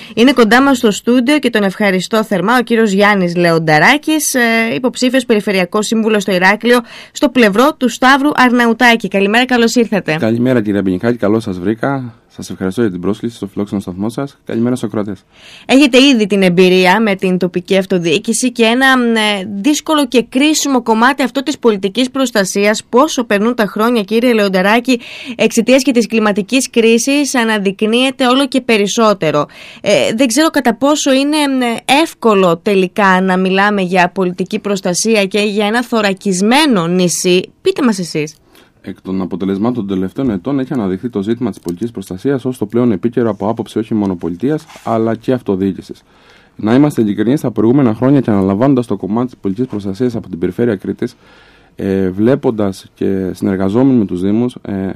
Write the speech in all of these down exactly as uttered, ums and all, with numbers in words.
Είναι κοντά μας στο στούντιο και τον ευχαριστώ θερμά ο κύριος Γιάννης Λεονταράκης, υποψήφιος περιφερειακός σύμβουλος στο Ηράκλειο, στο πλευρό του Σταύρου Αρναουτάκη. Καλημέρα, καλώς ήρθατε. Καλημέρα, κυρία Μπενιχάκη, καλώς σας βρήκα. Σας ευχαριστώ για την πρόσκληση στο φιλόξενο σταθμό σας. Καλημέρα στους ακροατές. Έχετε ήδη την εμπειρία με την τοπική αυτοδιοίκηση και ένα ε, δύσκολο και κρίσιμο κομμάτι αυτό της πολιτικής προστασίας. Πόσο περνούν τα χρόνια, κύριε Λεονταράκη, εξαιτίας και της κλιματικής κρίσης, αναδεικνύεται όλο και περισσότερο. Ε, δεν ξέρω κατά πόσο είναι εύκολο τελικά να μιλάμε για πολιτική προστασία και για ένα θωρακισμένο νησί. Πείτε μας εσείς. Εκ των αποτελεσμάτων των τελευταίων ετών έχει αναδειχθεί το ζήτημα της πολιτικής προστασίας ως το πλέον επίκαιρο από άποψη όχι μόνο πολιτείας αλλά και αυτοδιοίκησης. Να είμαστε ειλικρινείς, τα προηγούμενα χρόνια και αναλαμβάνοντας το κομμάτι της πολιτικής προστασίας από την περιφέρεια Κρήτης, ε, βλέποντας και συνεργαζόμενοι με τους Δήμους, ε,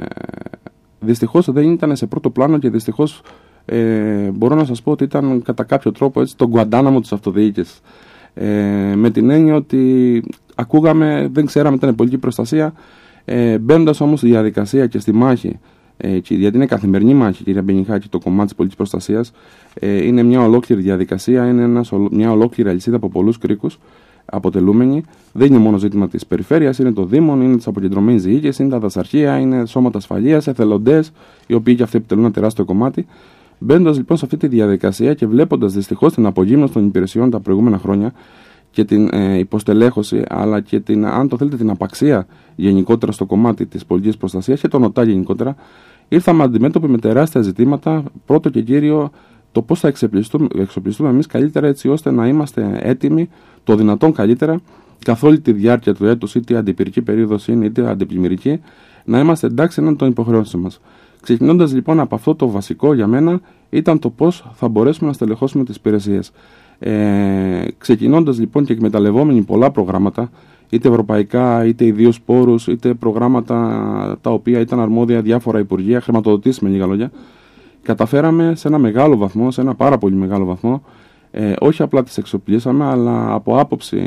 δυστυχώς δεν ήταν σε πρώτο πλάνο και δυστυχώς ε, μπορώ να σας πω ότι ήταν κατά κάποιο τρόπο έτσι, το Γκουαντάναμο της αυτοδιοίκησης. Ε, με την έννοια ότι ακούγαμε, δεν ξέραμε τι ήταν πολιτική προστασία. Ε, Μπαίνοντας όμως στη διαδικασία και στη μάχη, ε, και, γιατί είναι καθημερινή μάχη, κυρία Μπενιχάκη, το κομμάτι της πολιτικής προστασίας, ε, είναι μια ολόκληρη διαδικασία, είναι ένας, μια ολόκληρη αλυσίδα από πολλούς κρίκους αποτελούμενοι. Δεν είναι μόνο ζήτημα της περιφέρειας, είναι το Δήμων, είναι της αποκεντρωμένης διοίκησης, είναι τα δασαρχεία, είναι σώματα ασφαλείας, εθελοντές, οι οποίοι και αυτοί επιτελούν ένα τεράστιο κομμάτι. Μπαίνοντας λοιπόν σε αυτή τη διαδικασία και βλέποντας δυστυχώς την απογύμνωση των υπηρεσιών τα προηγούμενα χρόνια, και την ε, υποστελέχωση, αλλά και την, αν το θέλετε, την απαξία γενικότερα στο κομμάτι της πολιτικής προστασίας και των ΟΤΑ γενικότερα, ήρθαμε αντιμέτωποι με τεράστια ζητήματα. Πρώτο και κύριο, το πώς θα εξοπλιστούμε, εξοπλιστούμε εμείς καλύτερα, έτσι ώστε να είμαστε έτοιμοι το δυνατόν καλύτερα καθ' όλη τη διάρκεια του έτους, είτε αντιπυρική περίοδος είναι είτε αντιπλημμυρική, να είμαστε εντάξει έναν των υποχρεώσεων μας. Ξεκινώντας λοιπόν από αυτό, το βασικό για μένα ήταν το πώς θα μπορέσουμε να στελεχώσουμε τις υπηρεσίες. Ε, ξεκινώντας λοιπόν και εκμεταλλευόμενοι πολλά προγράμματα, είτε ευρωπαϊκά είτε ιδίους πόρους, είτε προγράμματα τα οποία ήταν αρμόδια διάφορα υπουργεία, χρηματοδοτήσεις με λίγα λόγια, καταφέραμε σε ένα μεγάλο βαθμό, σε ένα πάρα πολύ μεγάλο βαθμό, ε, όχι απλά τις εξοπλίσαμε, αλλά από άποψη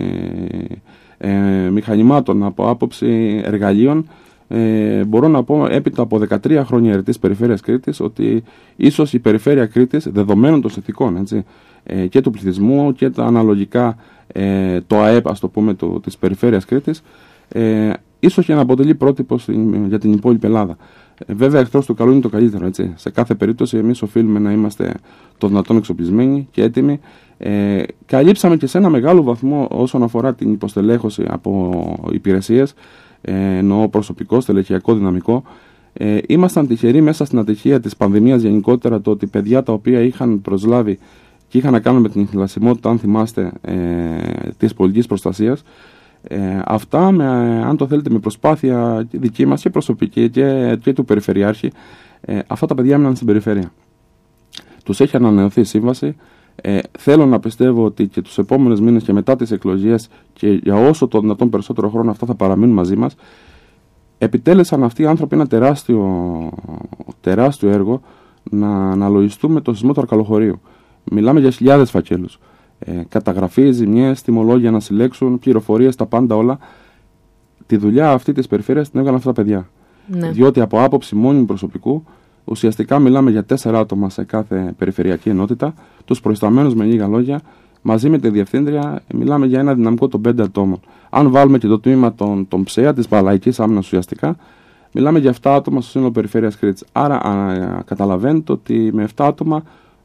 ε, μηχανημάτων, από άποψη εργαλείων, Ε, μπορώ να πω έπειτα από δεκατρία χρόνια ερετής περιφέρειας Κρήτης ότι ίσως η περιφέρεια Κρήτης, δεδομένων των συνθηκών έτσι, ε, και του πληθυσμού και τα αναλογικά ε, το ΑΕΠ, ας το πούμε, το, της περιφέρειας Κρήτης, ε, ίσως και να αποτελεί πρότυπο στην, για την υπόλοιπη Ελλάδα. Ε, βέβαια, εχθρός του καλού είναι το καλύτερο. Έτσι. Σε κάθε περίπτωση, εμείς οφείλουμε να είμαστε το δυνατόν εξοπλισμένοι και έτοιμοι. Ε, καλύψαμε και σε ένα μεγάλο βαθμό όσον αφορά την υποστελέχωση από υπηρεσίες. Ε, εννοώ προσωπικό, στελεχειακό, δυναμικό. Ε, ήμασταν τυχεροί μέσα στην ατυχία της πανδημίας γενικότερα, το ότι παιδιά τα οποία είχαν προσλάβει και είχαν να κάνουν με την θυλασιμότητα, αν θυμάστε, ε, της πολιτικής προστασίας, ε, αυτά, με, αν το θέλετε, με προσπάθεια δική μας και προσωπική και, και του Περιφερειάρχη, ε, αυτά τα παιδιά έμειναν στην περιφέρεια. Τους έχει ανανεωθεί η σύμβαση. Ε, θέλω να πιστεύω ότι και τους επόμενους μήνες και μετά τις εκλογές και για όσο το δυνατόν περισσότερο χρόνο αυτά θα παραμείνουν μαζί μας. Επιτέλεσαν αυτοί οι άνθρωποι ένα τεράστιο, τεράστιο έργο να αναλογιστούμε το σεισμό του Αρκαλοχωρίου. Μιλάμε για χιλιάδες φακέλους. Ε, καταγραφή, ζημιές, τιμολόγια να συλλέξουν, πληροφορίες, τα πάντα όλα. Τη δουλειά αυτή της περιφέρειας την έκαναν αυτά τα παιδιά. Ναι. Διότι από άποψη μόνιμου προσωπικού, ουσιαστικά μιλάμε για τέσσερα άτομα σε κάθε περιφερειακή ενότητα, τους προϊσταμένους με λίγα λόγια, μαζί με τη διευθύντρια, μιλάμε για ένα δυναμικό των πέντε ατόμων. Αν βάλουμε και το τμήμα των, των ΨΕΑ, της Παλαϊκής Άμυνας ουσιαστικά, μιλάμε για επτά άτομα στο σύνολο περιφέρειας Κρήτης. Άρα α, καταλαβαίνετε ότι με επτά άτομα,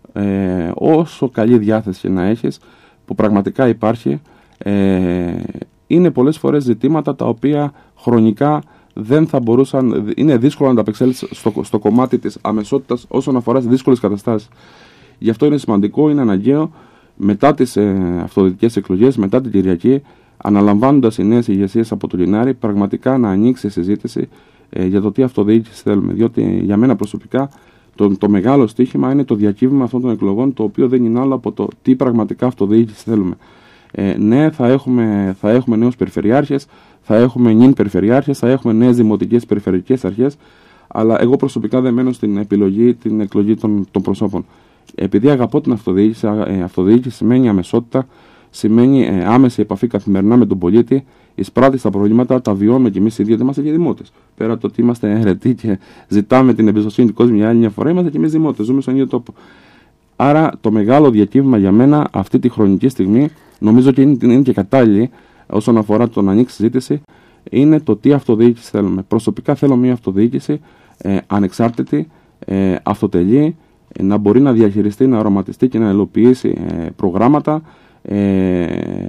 ε, όσο καλή διάθεση και να έχεις, που πραγματικά υπάρχει, ε, είναι πολλές φορές ζητήματα τα οποία χρονικά δεν θα μπορούσαν, είναι δύσκολο να τα απεξέλθεις στο, στο κομμάτι της αμεσότητας όσον αφορά στις δύσκολες καταστάσεις. Γι' αυτό είναι σημαντικό, είναι αναγκαίο μετά τις ε, αυτοδιοικητικές εκλογές, μετά την Κυριακή, αναλαμβάνοντας οι νέες ηγεσίες από το Λινάρι, πραγματικά να ανοίξει η συζήτηση ε, για το τι αυτοδιοίκηση θέλουμε. Διότι για μένα προσωπικά το, το μεγάλο στοίχημα είναι το διακύβημα αυτών των εκλογών, το οποίο δεν είναι άλλο από το τι πραγματικά αυτοδιοίκηση θέλουμε. Ε, ναι, θα έχουμε, θα έχουμε νέους περιφερειάρχες, θα έχουμε νυν περιφερειάρχες, θα έχουμε νέες δημοτικές περιφερειακές αρχές, αλλά εγώ προσωπικά δεν μένω στην επιλογή, την εκλογή των, των προσώπων. Επειδή αγαπώ την αυτοδιοίκηση, ε, αυτοδιοίκηση σημαίνει αμεσότητα, σημαίνει ε, άμεση επαφή καθημερινά με τον πολίτη, εισπράττει τα προβλήματα, τα βιώνουμε κι εμείς οι ίδιοι, ότι είμαστε και δημότες. Πέρα από το ότι είμαστε αιρετοί και ζητάμε την εμπιστοσύνη του κόσμου για άλλη μια φορά, είμαστε κι εμείς δημότες, ζούμε στον ίδιο τόπο. Άρα το μεγάλο διακύβημα για μένα αυτή τη χρονική στιγμή, νομίζω και είναι, είναι και κατάλληλη όσον αφορά το να ανοίξει συζήτηση, είναι το τι αυτοδιοίκηση θέλουμε. Προσωπικά θέλω μια αυτοδιοίκηση ε, ανεξάρτητη, ε, αυτοτελή, ε, να μπορεί να διαχειριστεί, να οραματιστεί και να υλοποιήσει ε, προγράμματα. Ε,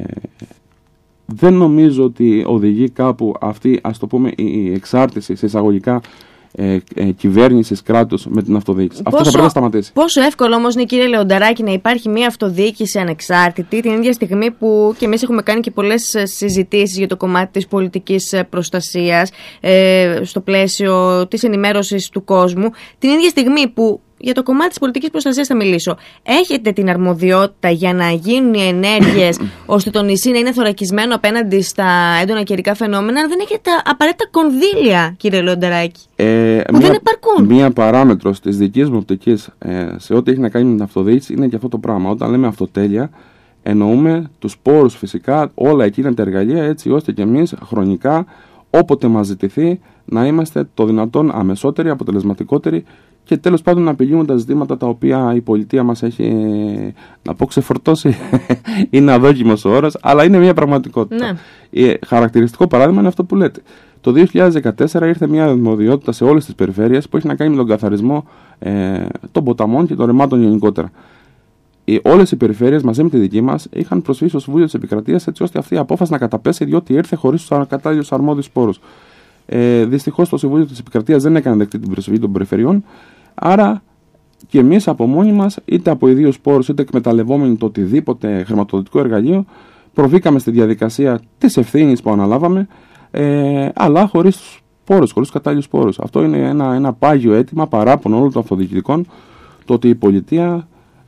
δεν νομίζω ότι οδηγεί κάπου αυτή, ας το πούμε, η εξάρτηση σε εισαγωγικά ε, ε, κυβέρνησης, κράτους με την αυτοδιοίκηση. Πόσο, Αυτό θα πρέπει να σταματήσει. Πόσο εύκολο όμως είναι, κύριε Λεονταράκη, να υπάρχει μια αυτοδιοίκηση ανεξάρτητη την ίδια στιγμή που και εμείς έχουμε κάνει και πολλές συζητήσεις για το κομμάτι της πολιτικής προστασίας ε, στο πλαίσιο της ενημέρωσης του κόσμου, την ίδια στιγμή που για το κομμάτι της πολιτικής προστασίας θα μιλήσω. Έχετε την αρμοδιότητα για να γίνουν οι ενέργειες ώστε το νησί να είναι θωρακισμένο απέναντι στα έντονα καιρικά φαινόμενα, αν δεν έχετε τα απαραίτητα κονδύλια, κύριε Λεονταράκη, ε, που μία, δεν υπαρκούν. Μία παράμετρος της δικής μου οπτικής ε, σε ό,τι έχει να κάνει με την αυτοδιοίκηση είναι και αυτό το πράγμα. Όταν λέμε αυτοτέλεια, εννοούμε τους πόρους φυσικά, όλα εκείνα τα εργαλεία, έτσι ώστε και εμείς χρονικά, όποτε μας ζητηθεί, να είμαστε το δυνατόν αμεσότεροι, αποτελεσματικότεροι και τέλος πάντων να απειλούμε τα ζητήματα τα οποία η πολιτεία μας έχει, να πω, ξεφορτώσει. Είναι αδόκιμος ο όρος, αλλά είναι μια πραγματικότητα. Ναι. Χαρακτηριστικό παράδειγμα είναι αυτό που λέτε. Το δύο χιλιάδες δεκατέσσερα ήρθε μια αρμοδιότητα σε όλες τις περιφέρειες που έχει να κάνει με τον καθαρισμό ε, των ποταμών και των ρεμάτων γενικότερα. Όλες οι περιφέρειες μαζί με τη δική μας είχαν προσφύγει στο Συμβούλιο της Επικρατείας έτσι ώστε αυτή η απόφαση να καταπέσει, διότι ήρθε χωρίς τους κατάλληλους αρμόδιους πόρους. Ε, δυστυχώς το Συμβούλιο της Επικρατείας δεν έκανε δεκτή την προσφυγή των περιφερειών, άρα και εμείς από μόνοι μας, είτε από ιδίους πόρους είτε εκμεταλλευόμενοι το οτιδήποτε χρηματοδοτικό εργαλείο, προβήκαμε στη διαδικασία της ευθύνης που αναλάβαμε, ε, αλλά χωρίς πόρους, χωρίς κατάλληλους πόρους. Αυτό είναι ένα, ένα πάγιο αίτημα, παράπονο όλων των αυτοδιοικητικών, το ότι η πολιτεία,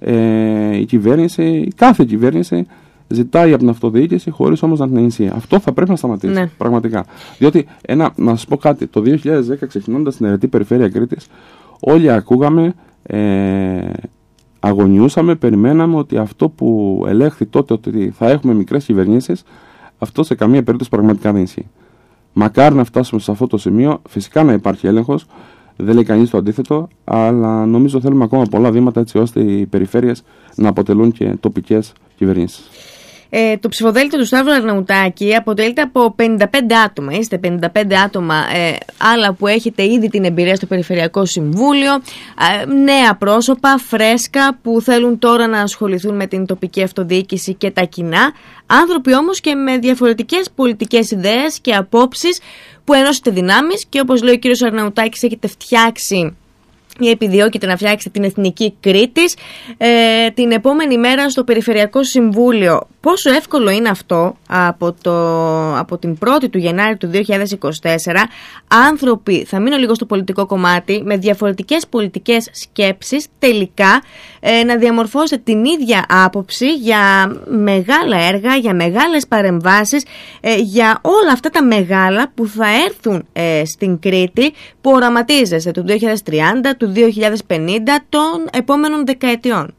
ε, η κυβέρνηση, η κάθε κυβέρνηση ζητάει από την αυτοδιοίκηση χωρίς όμως να την ενισχύει. Αυτό θα πρέπει να σταματήσει. Ναι. Πραγματικά. Διότι, ένα, να σας πω κάτι, το δύο χιλιάδες δέκα ξεκινώντας στην αιρετή περιφέρεια Κρήτης, όλοι ακούγαμε, ε, αγωνιούσαμε, περιμέναμε ότι αυτό που ελέγχθη τότε ότι θα έχουμε μικρές κυβερνήσεις, αυτό σε καμία περίπτωση πραγματικά δεν ισχύει. Μακάρι να φτάσουμε σε αυτό το σημείο, φυσικά να υπάρχει έλεγχος, δεν λέει κανείς το αντίθετο, αλλά νομίζω θέλουμε ακόμα πολλά βήματα έτσι ώστε οι περιφέρειες να αποτελούν και τοπικές κυβερνήσεις. Ε, το ψηφοδέλτιο του Σταύρου Αρναουτάκη αποτελείται από πενήντα πέντε άτομα. Είστε πενήντα πέντε άτομα, ε, άλλα που έχετε ήδη την εμπειρία στο Περιφερειακό Συμβούλιο, ε, νέα πρόσωπα, φρέσκα, που θέλουν τώρα να ασχοληθούν με την τοπική αυτοδιοίκηση και τα κοινά. Άνθρωποι όμως και με διαφορετικές πολιτικές ιδέες και απόψεις που ενώσετε δυνάμεις και, όπως λέει ο κύριος Αρναουτάκης, έχετε φτιάξει ή επιδιώκετε να φτιάξετε την Εθνική Κρήτης ε, την επόμενη μέρα στο Περιφερειακό Συμβούλιο. Πόσο εύκολο είναι αυτό από, το, από την πρώτη του Γενάρη του δύο χιλιάδες είκοσι τέσσερα, άνθρωποι, θα μείνω λίγο στο πολιτικό κομμάτι, με διαφορετικές πολιτικές σκέψεις, τελικά ε, να διαμορφώσετε την ίδια άποψη για μεγάλα έργα, για μεγάλες παρεμβάσεις, ε, για όλα αυτά τα μεγάλα που θα έρθουν ε, στην Κρήτη, που οραματίζεστε το δύο χιλιάδες τριάντα, του δύο χιλιάδες πενήντα, των επόμενων δεκαετιών.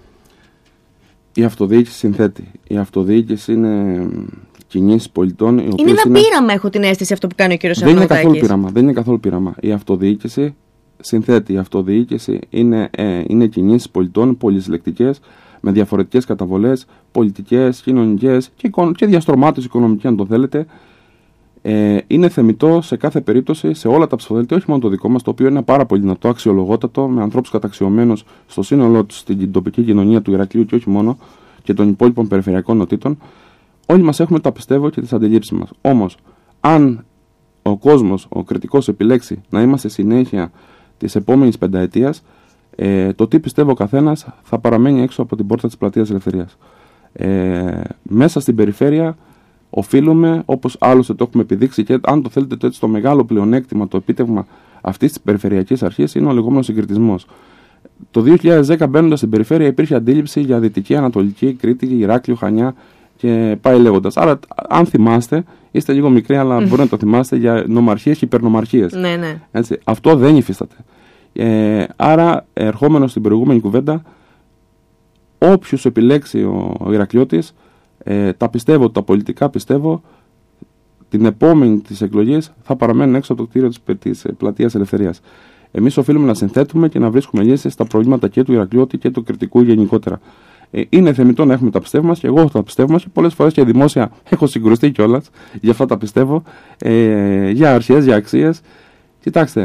Η αυτοδιοίκηση συνθέτει. Η αυτοδιοίκηση είναι κινήσεις πολιτών. Είναι ένα είναι... πείραμα, έχω την αίσθηση, αυτό που κάνει ο κύριος Αρναουτάκης. Δεν είναι καθόλου πείραμα. Δεν είναι καθόλου πείραμα. Η αυτοδιοίκηση συνθέτει. Η αυτοδιοίκηση είναι, ε, είναι κινήσεις πολιτών, πολυσυλλεκτικές, με διαφορετικές καταβολές, πολιτικές, κοινωνικές και, και διαστρωμάτες οικονομικές, αν το θέλετε. Ε, είναι θεμιτό σε κάθε περίπτωση, σε όλα τα ψηφοδέλτια, όχι μόνο το δικό μας, το οποίο είναι πάρα πολύ δυνατό, αξιολογότατο, με ανθρώπους καταξιωμένους στο σύνολό τους στην τοπική κοινωνία του Ηρακλείου και όχι μόνο, και των υπόλοιπων περιφερειακών νοτήτων. Όλοι μας έχουμε τα πιστεύω και τις αντιλήψεις μας. Όμως, αν ο κόσμος, ο κριτικός, επιλέξει να είμαστε συνέχεια της επόμενης πενταετίας, ε, το τι πιστεύω ο καθένας θα παραμένει έξω από την πόρτα της Πλατείας Ελευθερίας. Ε, μέσα στην περιφέρεια οφείλουμε, όπως άλλωστε το έχουμε επιδείξει, και αν το θέλετε το έτσι, το μεγάλο πλεονέκτημα, το επίτευγμα αυτής της περιφερειακής αρχής είναι ο λεγόμενος συγκριτισμός. Το δύο χιλιάδες δέκα, μπαίνοντας στην περιφέρεια, υπήρχε αντίληψη για Δυτική, Ανατολική, Κρήτη, Ηράκλειο, Χανιά και πάει λέγοντας. Άρα, αν θυμάστε, είστε λίγο μικροί, αλλά mm. μπορεί να το θυμάστε, για νομαρχίες και υπερνομαρχίες. Ναι, ναι. Έτσι, αυτό δεν υφίσταται. Ε, άρα, ερχόμενος στην προηγούμενη κουβέντα, όποιους επιλέξει ο, ο Ηρακλειώτης, Ε, τα πιστεύω, τα πολιτικά πιστεύω, την επόμενη της εκλογής θα παραμένουν έξω από το κτίριο της, της Πλατείας Ελευθερίας. Εμείς οφείλουμε να συνθέτουμε και να βρίσκουμε λύσεις στα προβλήματα και του Ηρακλειώτη και του Κρητικού γενικότερα. Ε, είναι θεμιτό να έχουμε τα πιστεύω μας, και εγώ έχω τα πιστεύω μας, και πολλές φορές και δημόσια έχω συγκρουστεί κιόλας για αυτά τα πιστεύω, ε, για αρχές, για αξίες. Κοιτάξτε,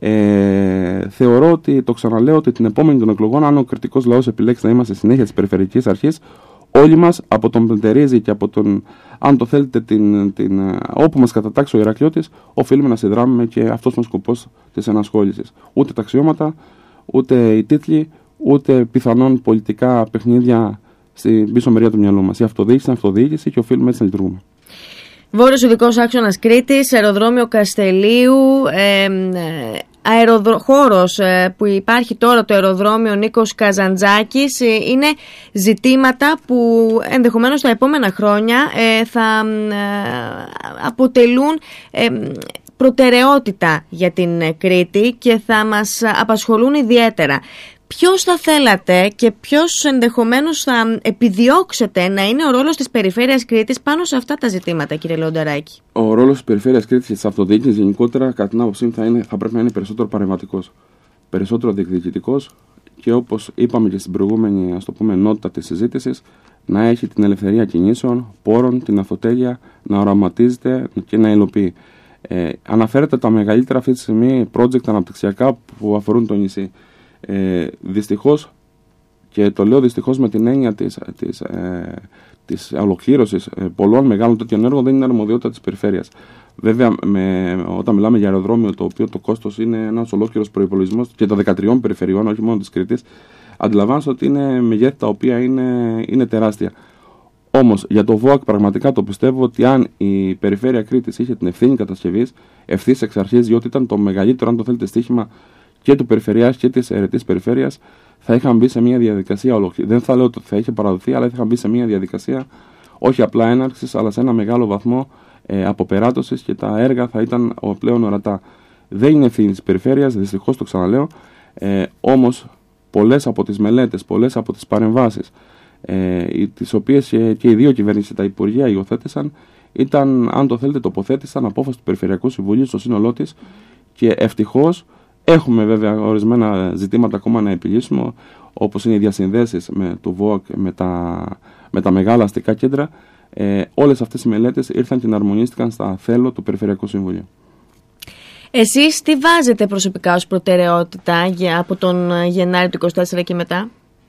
ε, θεωρώ ότι, το ξαναλέω, ότι την επόμενη των εκλογών, αν ο κρητικός λαός επιλέξει να είμαστε συνέχεια της Περιφερειακής Αρχής, όλοι μας από τον Πλεντερίζη και από τον, αν το θέλετε, την, την, όπου μας κατατάξει ο Ηρακλειώτης, οφείλουμε να συνδράμουμε, και αυτός είναι ο σκοπός της ενασχόλησης. Ούτε τα αξιώματα, ούτε οι τίτλοι, ούτε πιθανόν πολιτικά παιχνίδια στην πίσω μεριά του μυαλού μας. Η αυτοδιοίκηση είναι αυτοδιοίκηση και οφείλουμε έτσι να λειτουργούμε. Βόρειος Οδικός Άξονας Κρήτης, αεροδρόμιο Καστελίου, ε, αεροδρο... χώρος ε, που υπάρχει τώρα, το αεροδρόμιο Νίκος Καζαντζάκης, ε, είναι ζητήματα που ενδεχομένως τα επόμενα χρόνια ε, θα ε, αποτελούν ε, προτεραιότητα για την Κρήτη και θα μας απασχολούν ιδιαίτερα. Ποιος θα θέλατε και ποιος ενδεχομένως θα επιδιώξετε να είναι ο ρόλος της Περιφέρειας Κρήτης πάνω σε αυτά τα ζητήματα, κύριε Λεονταράκη? Ο ρόλος της Περιφέρειας Κρήτης και της αυτοδιοίκησης γενικότερα, κατά την άποψή μου, θα, είναι, θα πρέπει να είναι περισσότερο παρεμβατικός, περισσότερο διεκδικητικός, και όπως είπαμε και στην προηγούμενη, ας το πούμε, ενότητα της συζήτησης, να έχει την ελευθερία κινήσεων, πόρων, την αυτοτέλεια, να οραματίζεται και να υλοποιεί. Ε, αναφέρεται τα μεγαλύτερα αυτή τη στιγμή project αναπτυξιακά που αφορούν το νησί. Ε, δυστυχώς, και το λέω δυστυχώς με την έννοια της, της, ε, της ολοκλήρωσης ε, πολλών μεγάλων τέτοιων έργων, δεν είναι αρμοδιότητα της περιφέρειας. Βέβαια, με, όταν μιλάμε για αεροδρόμιο, το οποίο το κόστος είναι ένας ολόκληρος προϋπολογισμός και των δεκατριών περιφερειών, όχι μόνο της Κρήτης, αντιλαμβάνεστε ότι είναι μεγέθη τα οποία είναι, είναι τεράστια. Όμως για το ΒΟΑΚ πραγματικά το πιστεύω ότι αν η Περιφέρεια Κρήτης είχε την ευθύνη κατασκευής ευθύς εξ αρχής, διότι ήταν το μεγαλύτερο, αν το θέλετε, στοίχημα και του Περιφερειάς και της αιρετής Περιφέρειας, θα είχαν μπει σε μια διαδικασία ολοκλήρωση. Δεν θα λέω ότι θα είχε παραδοθεί, αλλά θα είχαν μπει σε μια διαδικασία όχι απλά έναρξης, αλλά σε ένα μεγάλο βαθμό ε, αποπεράτωσης, και τα έργα θα ήταν πλέον ορατά. Δεν είναι ευθύνη της Περιφέρειας, δυστυχώς το ξαναλέω, ε, όμως πολλές από τις μελέτες, πολλές από τις παρεμβάσεις, ε, τις οποίες και, και οι δύο κυβερνήσεις, τα Υπουργεία υιοθέτησαν, ήταν, αν το θέλετε, τοποθέτησαν απόφαση του Περιφερειακού Συμβουλίου στο σύνολό της, και ευτυχώς έχουμε βέβαια ορισμένα ζητήματα ακόμα να επιλύσουμε, όπως είναι οι διασυνδέσεις με το ΒΟΑΚ, με τα, με τα μεγάλα αστικά κέντρα. Ε, όλες αυτές οι μελέτες ήρθαν και εναρμονίστηκαν στα θέλω του Περιφερειακού Συμβουλίου. Εσείς τι βάζετε προσωπικά ως προτεραιότητα για, από τον Γενάρη του είκοσι τέσσερα και μετά?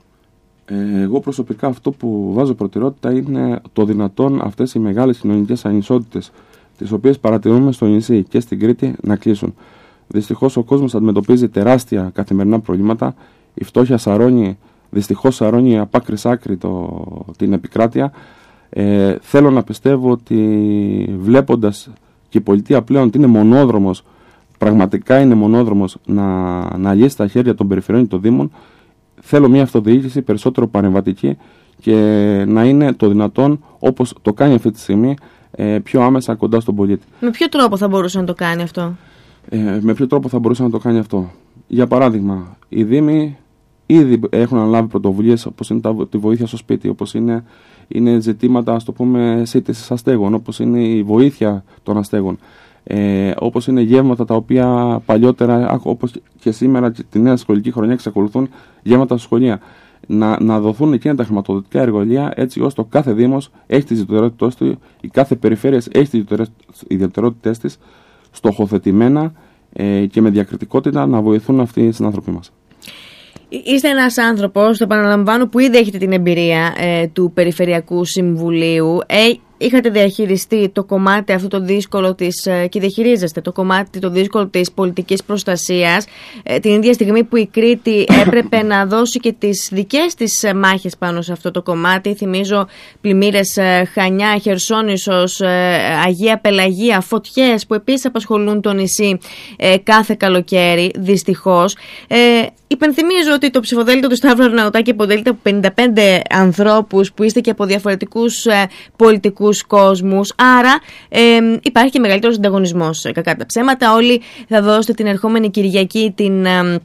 Ε, εγώ προσωπικά αυτό που βάζω προτεραιότητα είναι το δυνατόν αυτές οι μεγάλες κοινωνικές ανισότητες, τις οποίες παρατηρούμε στο νησί και στην Κρήτη, να κλείσουν. Δυστυχώς ο κόσμος αντιμετωπίζει τεράστια καθημερινά προβλήματα. Η φτώχεια σαρώνει, δυστυχώς σαρώνει από άκρη σ' άκρη το, την επικράτεια. Ε, θέλω να πιστεύω ότι βλέποντας και η πολιτεία πλέον ότι είναι μονόδρομος, πραγματικά είναι μονόδρομος να, να λύσει τα χέρια των περιφερειών και των δήμων, θέλω μια αυτοδιοίκηση περισσότερο παρεμβατική και να είναι το δυνατόν, όπως το κάνει αυτή τη στιγμή, ε, πιο άμεσα κοντά στον πολίτη. Με ποιο τρόπο θα μπορούσε να το κάνει αυτό? Ε, με ποιο τρόπο θα μπορούσε να το κάνει αυτό? Για παράδειγμα, οι Δήμοι ήδη έχουν αναλάβει πρωτοβουλίες, όπως είναι τα, τη βοήθεια στο σπίτι, όπως είναι, είναι ζητήματα, ας το πούμε, σύντησης αστέγων, όπως είναι η βοήθεια των αστέγων, ε, όπως είναι γεύματα τα οποία παλιότερα, όπως και σήμερα τη νέα σχολική χρονιά, εξακολουθούν γεύματα στα σχολεία. Να, να δοθούν εκείνα τα χρηματοδοτικά εργαλεία, έτσι ώστε ο κάθε Δήμος έχει τις ιδιαιτερότητες του, η κάθε περιφέρεια έχει τις ιδιαιτερότητες της, στοχοθετημένα ε, και με διακριτικότητα να βοηθούν αυτοί οι συνάνθρωποι μας. Είστε ένας άνθρωπος, το επαναλαμβάνω, που ήδη έχετε την εμπειρία ε, του Περιφερειακού Συμβουλίου. Ε, είχατε διαχειριστεί το κομμάτι αυτό το δύσκολο της, ε, και διαχειρίζεστε το κομμάτι το δύσκολο της πολιτικής προστασίας, ε, την ίδια στιγμή που η Κρήτη έπρεπε να δώσει και τις δικές της μάχες πάνω σε αυτό το κομμάτι. Θυμίζω πλημμύρες ε, Χανιά, Χερσόνησος, ε, Αγία Πελαγία, φωτιές που επίσης απασχολούν το νησί ε, κάθε καλοκαίρι, δυστυχώς. Ε, Υπενθυμίζω ότι το ψηφοδέλτιο του Σταύρου Αρναουτάκη αποτελείται από πενήντα πέντε ανθρώπους που είστε και από διαφορετικούς ε, πολιτικούς κόσμους. Άρα ε, υπάρχει και μεγαλύτερος ανταγωνισμός. Κακά τα ψέματα, όλοι θα δώσετε την ερχόμενη Κυριακή την ε,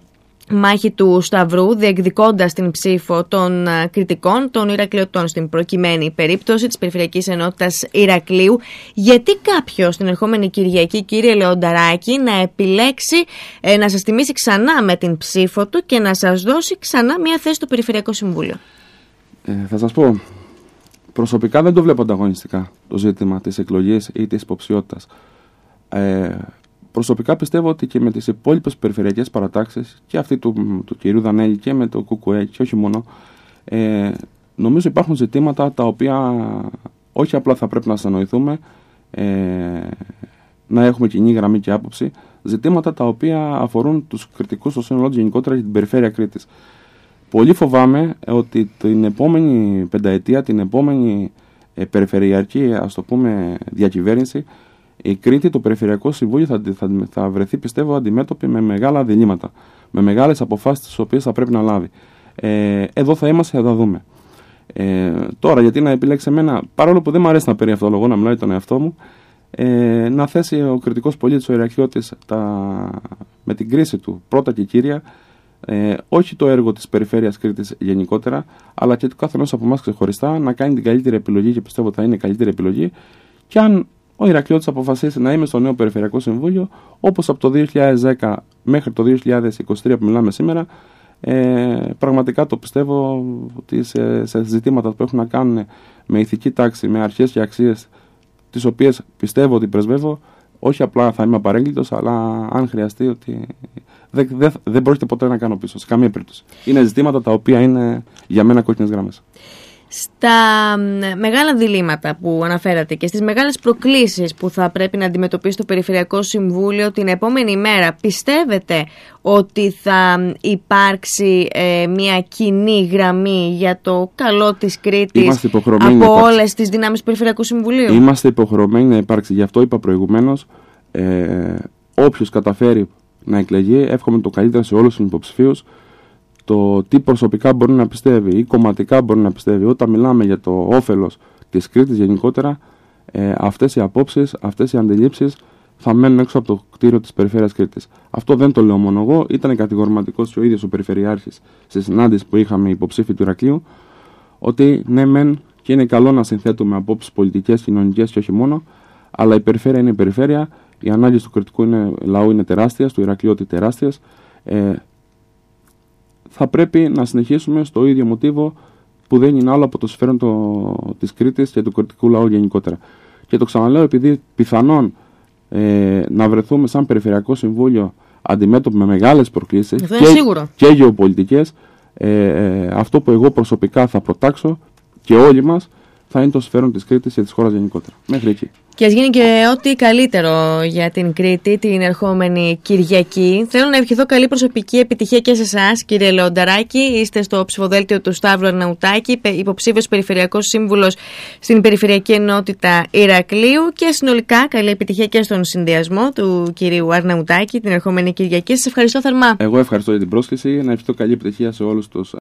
μάχη του Σταυρού, διεκδικώντας την ψήφο των κριτικών, των Ηρακλειωτών στην προκειμένη περίπτωση της Περιφερειακής Ενότητας Ηρακλείου. Γιατί κάποιος την ερχόμενη Κυριακή, κύριε Λεονταράκη, να επιλέξει ε, να σας τιμήσει ξανά με την ψήφο του και να σας δώσει ξανά μια θέση στο Περιφερειακό Συμβούλιο? Ε, θα σας πω, προσωπικά δεν το βλέπω ανταγωνιστικά το ζήτημα της εκλογής ή της υποψηφιότητας. Ε, Προσωπικά πιστεύω ότι και με τις υπόλοιπες περιφερειακές παρατάξεις, και αυτή του, του κυρίου Δανέλη και με το ΚΚΕ και όχι μόνο, ε, νομίζω υπάρχουν ζητήματα τα οποία όχι απλά θα πρέπει να συνεννοηθούμε, ε, να έχουμε κοινή γραμμή και άποψη, ζητήματα τα οποία αφορούν τους κριτικούς στο σύνολό τους γενικότερα για την περιφέρεια Κρήτης. Πολύ φοβάμαι ότι την επόμενη πενταετία, την επόμενη ε, περιφερειακή, ας το πούμε, διακυβέρνηση, η Κρήτη, το Περιφερειακό Συμβούλιο θα, θα, θα βρεθεί, πιστεύω, αντιμέτωπη με μεγάλα διλήμματα, με μεγάλες αποφάσεις τις οποίες θα πρέπει να λάβει. Ε, εδώ θα είμαστε, θα τα δούμε. Ε, τώρα, γιατί να επιλέξει εμένα, παρόλο που δεν μου αρέσει να περιευθολογώ, να μιλάει τον εαυτό μου, ε, να θέσει ο κριτικός πολίτης, ο Ηρακλειώτης, με την κρίση του πρώτα και κύρια, ε, όχι το έργο της Περιφέρειας Κρήτης γενικότερα, αλλά και του κάθε ενός από εμάς ξεχωριστά, να κάνει την καλύτερη επιλογή, και πιστεύω θα είναι η καλύτερη επιλογή. Και αν ο Ηρακλειώτης αποφασίσει να είμαι στο νέο Περιφερειακό Συμβούλιο, όπως από το δύο χιλιάδες δέκα μέχρι το δύο χιλιάδες είκοσι τρία που μιλάμε σήμερα, ε, πραγματικά το πιστεύω ότι σε, σε ζητήματα που έχουν να κάνουν με ηθική τάξη, με αρχές και αξίες, τις οποίες πιστεύω ότι πρεσβεύω, όχι απλά θα είμαι απαρέγκλητος, αλλά αν χρειαστεί, ότι δεν δε, δε πρόκειται ποτέ να κάνω πίσω, σε καμία περίπτωση. Είναι ζητήματα τα οποία είναι για μένα κόκκινες γραμμές. Στα μεγάλα διλήμματα που αναφέρατε και στις μεγάλες προκλήσεις που θα πρέπει να αντιμετωπίσει το Περιφερειακό Συμβούλιο την επόμενη μέρα, πιστεύετε ότι θα υπάρξει ε, μια κοινή γραμμή για το καλό της Κρήτης από όλες τις δυνάμεις του Περιφερειακού Συμβουλίου? Είμαστε υποχρεωμένοι να υπάρξει. Γι' αυτό είπα προηγουμένως, ε, όποιος καταφέρει να εκλεγεί, εύχομαι το καλύτερο σε όλους τους υποψηφίους. Το τι προσωπικά μπορεί να πιστεύει ή κομματικά μπορεί να πιστεύει, όταν μιλάμε για το όφελος της Κρήτης γενικότερα, ε, αυτές οι απόψεις, αυτές οι αντιλήψεις θα μένουν έξω από το κτίριο της Περιφέρειας Κρήτης. Αυτό δεν το λέω μόνο εγώ, ήταν κατηγορηματικός και ο ίδιος ο Περιφερειάρχης στη συνάντηση που είχαμε υποψήφοι του Ηρακλείου, ότι ναι, μεν και είναι καλό να συνθέτουμε απόψεις πολιτικές, κοινωνικές και όχι μόνο, αλλά η περιφέρεια είναι η περιφέρεια, οι ανάγκες του κρητικού είναι, λαού είναι τεράστιες, του Ηρακλειώτη τεράστιες. Ε, θα πρέπει να συνεχίσουμε στο ίδιο μοτίβο που δεν είναι άλλο από το συμφέρον το, της Κρήτης και του κρητικού λαού γενικότερα. Και το ξαναλέω, επειδή πιθανόν ε, να βρεθούμε σαν Περιφερειακό Συμβούλιο αντιμέτωποι με μεγάλες προκλήσεις και, και γεωπολιτικές, ε, ε, αυτό που εγώ προσωπικά θα προτάξω και όλοι μας θα είναι το συμφέρον της Κρήτης και της χώρας γενικότερα. Μέχρι εκεί. Και ας γίνει και ό,τι καλύτερο για την Κρήτη την ερχόμενη Κυριακή. Θέλω να ευχηθώ καλή προσωπική επιτυχία και σε εσάς, κύριε Λεονταράκη. Είστε στο ψηφοδέλτιο του Σταύρου Αρναουτάκη, υποψήφιος περιφερειακός σύμβουλος στην Περιφερειακή Ενότητα Ηρακλείου. Και συνολικά καλή επιτυχία και στον συνδυασμό του κυρίου Αρναουτάκη την ερχόμενη Κυριακή. Σας ευχαριστώ θερμά. Εγώ ευχαριστώ για την πρόσκληση. Να ευχηθώ καλή επιτυχία σε όλους τους